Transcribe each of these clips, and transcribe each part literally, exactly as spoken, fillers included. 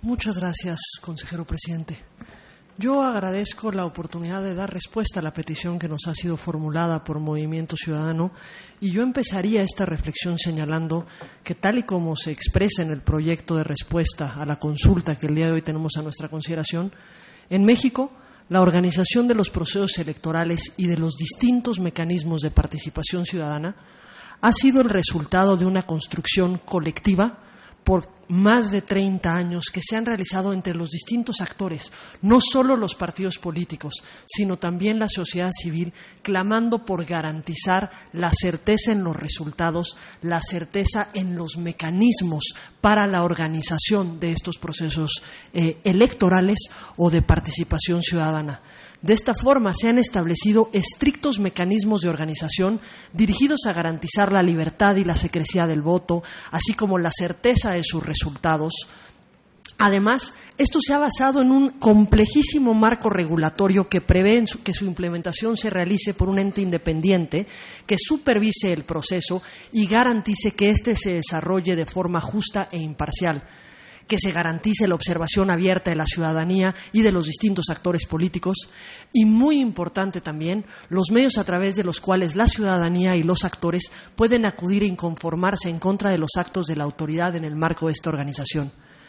Muchas gracias, consejero presidente. Yo agradezco la oportunidad de dar respuesta a la petición que nos ha sido formulada por Movimiento Ciudadano, y yo empezaría esta reflexión señalando que, tal y como se expresa en el proyecto de respuesta a la consulta que el día de hoy tenemos a nuestra consideración, en México la organización de los procesos electorales y de los distintos mecanismos de participación ciudadana ha sido el resultado de una construcción colectiva por más de treinta años que se han realizado entre los distintos actores, no solo los partidos políticos, sino también la sociedad civil, clamando por garantizar la certeza en los resultados, la certeza en los mecanismos para la organización de estos procesos eh, electorales o de participación ciudadana. De esta forma se han establecido estrictos mecanismos de organización dirigidos a garantizar la libertad y la secrecía del voto, así como la certeza de sus resultados. Además, esto se ha basado en un complejísimo marco regulatorio que prevé en su, que su implementación se realice por un ente independiente que supervise el proceso y garantice que éste se desarrolle de forma justa e imparcial, que se garantice la observación abierta de la ciudadanía y de los distintos actores políticos, y, muy importante también, los medios a través de los cuales la ciudadanía y los actores pueden acudir e inconformarse en contra de los actos de la autoridad en el marco de esta organización.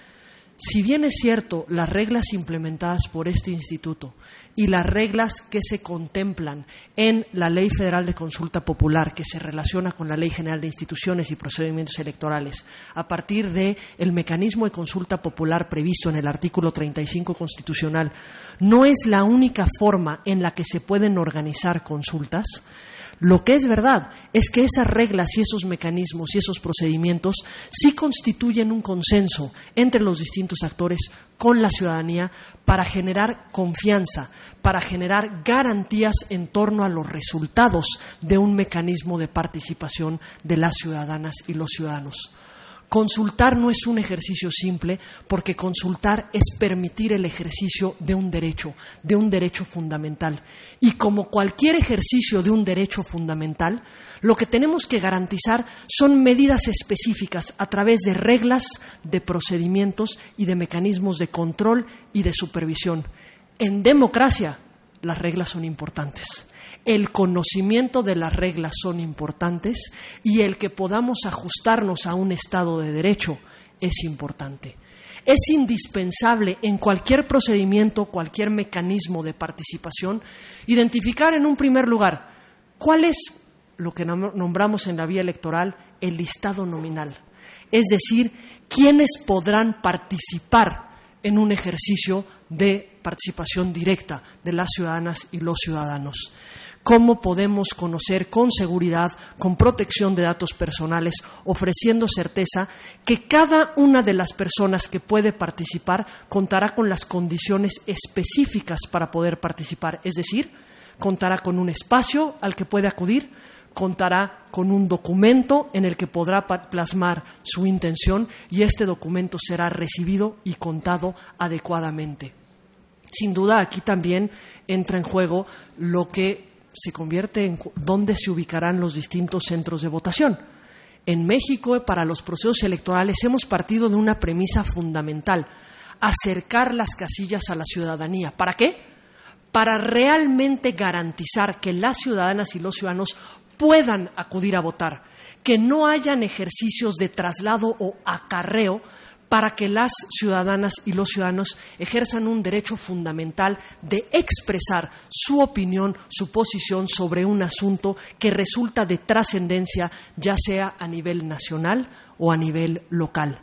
Si bien es cierto, las reglas implementadas por este instituto y las reglas que se contemplan en la Ley Federal de Consulta Popular, que se relaciona con la Ley General de Instituciones y Procedimientos Electorales, a partir del mecanismo de consulta popular previsto en el artículo treinta y cinco constitucional, no es la única forma en la que se pueden organizar consultas. Lo que es verdad es que esas reglas y esos mecanismos y esos procedimientos sí constituyen un consenso entre los distintos actores con la ciudadanía para generar confianza, para generar garantías en torno a los resultados de un mecanismo de participación de las ciudadanas y los ciudadanos. Consultar no es un ejercicio simple, porque consultar es permitir el ejercicio de un derecho, de un derecho fundamental. Y como cualquier ejercicio de un derecho fundamental, lo que tenemos que garantizar son medidas específicas a través de reglas, de procedimientos y de mecanismos de control y de supervisión. En democracia, las reglas son importantes. El conocimiento de las reglas son importantes, y el que podamos ajustarnos a un Estado de Derecho es importante. Es indispensable en cualquier procedimiento, cualquier mecanismo de participación, identificar en un primer lugar cuál es lo que nombramos en la vía electoral el listado nominal, es decir, quiénes podrán participar en un ejercicio de participación directa de las ciudadanas y los ciudadanos. ¿Cómo podemos conocer con seguridad, con protección de datos personales, ofreciendo certeza que cada una de las personas que puede participar contará con las condiciones específicas para poder participar? Es decir, contará con un espacio al que puede acudir, contará con un documento en el que podrá plasmar su intención, y este documento será recibido y contado adecuadamente. Sin duda, aquí también entra en juego lo que se convierte en dónde se ubicarán los distintos centros de votación. En México, para los procesos electorales, hemos partido de una premisa fundamental: acercar las casillas a la ciudadanía. ¿Para qué? Para realmente garantizar que las ciudadanas y los ciudadanos puedan acudir a votar, que no hayan ejercicios de traslado o acarreo, para que las ciudadanas y los ciudadanos ejerzan un derecho fundamental de expresar su opinión, su posición sobre un asunto que resulta de trascendencia, ya sea a nivel nacional o a nivel local.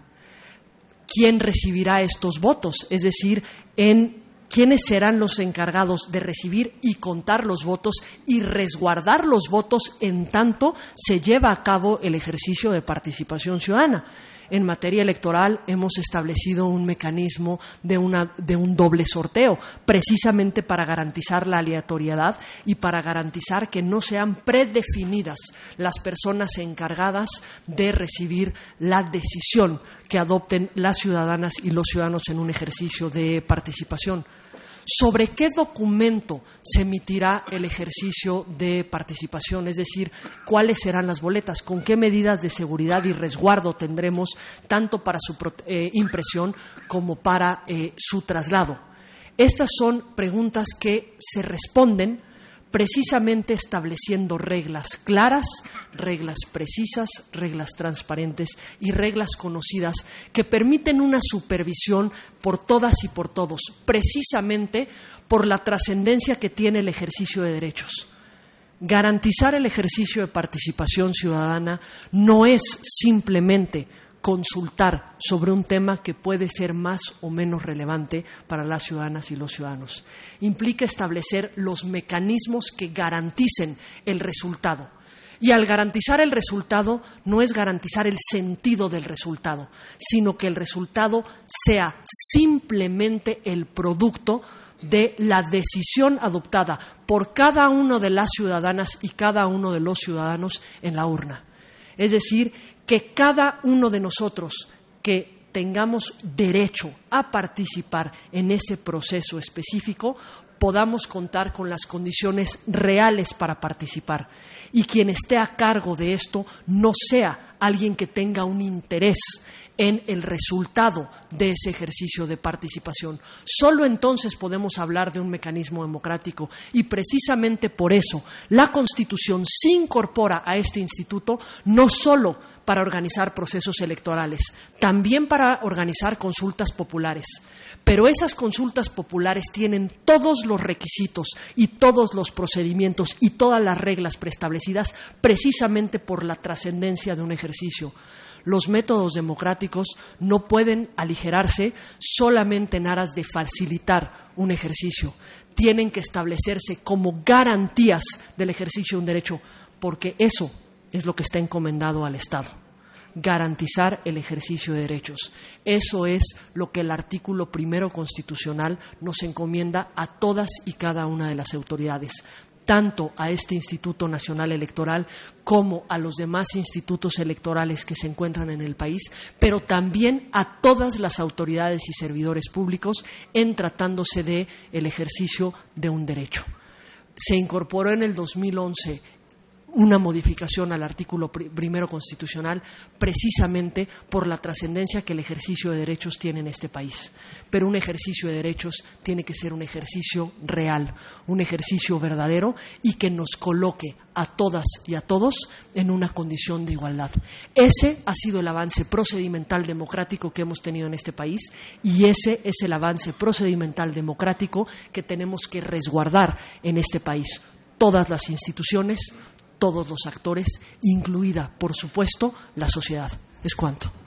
¿Quién recibirá estos votos? Es decir, en ¿quiénes serán los encargados de recibir y contar los votos y resguardar los votos en tanto se lleva a cabo el ejercicio de participación ciudadana? En materia electoral hemos establecido un mecanismo de, una, de un doble sorteo, precisamente para garantizar la aleatoriedad y para garantizar que no sean predefinidas las personas encargadas de recibir la decisión que adopten las ciudadanas y los ciudadanos en un ejercicio de participación. sobre qué documento se emitirá el ejercicio de participación, es decir, cuáles serán las boletas, con qué medidas de seguridad y resguardo tendremos tanto para su eh, impresión como para eh, su traslado. Estas son preguntas que se responden precisamente estableciendo reglas claras, reglas precisas, reglas transparentes y reglas conocidas que permiten una supervisión por todas y por todos, precisamente por la trascendencia que tiene el ejercicio de derechos. Garantizar el ejercicio de participación ciudadana no es simplemente consultar sobre un tema que puede ser más o menos relevante para las ciudadanas y los ciudadanos. Implica establecer los mecanismos que garanticen el resultado. Y al garantizar el resultado, no es garantizar el sentido del resultado, sino que el resultado sea simplemente el producto de la decisión adoptada por cada una de las ciudadanas y cada uno de los ciudadanos en la urna. Es decir, que cada uno de nosotros que tengamos derecho a participar en ese proceso específico podamos contar con las condiciones reales para participar y quien esté a cargo de esto no sea alguien que tenga un interés en el resultado de ese ejercicio de participación. Solo entonces podemos hablar de un mecanismo democrático y precisamente por eso la Constitución se incorpora a este instituto no solo para organizar procesos electorales, también para organizar consultas populares. Pero esas consultas populares tienen todos los requisitos y todos los procedimientos y todas las reglas preestablecidas precisamente por la trascendencia de un ejercicio. Los métodos democráticos no pueden aligerarse solamente en aras de facilitar un ejercicio. Tienen que establecerse como garantías del ejercicio de un derecho, porque eso es lo que está encomendado al Estado, garantizar el ejercicio de derechos. Eso es lo que el artículo primero constitucional nos encomienda a todas y cada una de las autoridades, tanto a este Instituto Nacional Electoral como a los demás institutos electorales que se encuentran en el país, pero también a todas las autoridades y servidores públicos en tratándose de el ejercicio de un derecho. Se incorporó en el dos mil once una modificación al artículo primero constitucional precisamente por la trascendencia que el ejercicio de derechos tiene en este país. Pero un ejercicio de derechos tiene que ser un ejercicio real, un ejercicio verdadero y que nos coloque a todas y a todos en una condición de igualdad. Ese ha sido el avance procedimental democrático que hemos tenido en este país y ese es el avance procedimental democrático que tenemos que resguardar en este país. Todas las instituciones, todos los actores, incluida, por supuesto, la sociedad. Es cuanto.